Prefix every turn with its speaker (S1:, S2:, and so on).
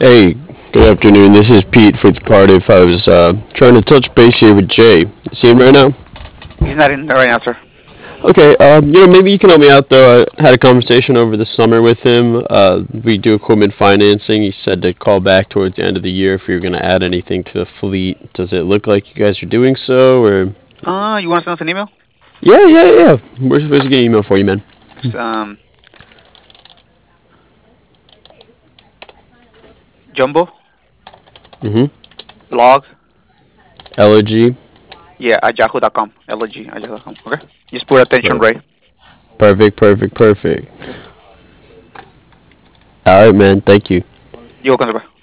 S1: Hey, good afternoon. This is Pete with Cardiff. I was trying to touch base here with Jay. You see him right now?
S2: He's not in there right now, sir.
S1: Okay, maybe you can help me out though. I had a conversation over the summer with him. We do equipment financing. He said to call back towards the end of the year if you're going to add anything to the fleet. Does it look like you guys are doing so, or?
S2: You want to send us an email?
S1: Yeah. Where's a good email for you, man?
S2: It's, Jumbo
S1: Mm-hmm.
S2: Log.
S1: Elegy.
S2: Yeah, at yahoo.com. LG at yahoo.com. Okay. Just put attention,
S1: Per-
S2: Ray.
S1: Perfect. All right, man. Thank you.
S2: You're welcome, sir.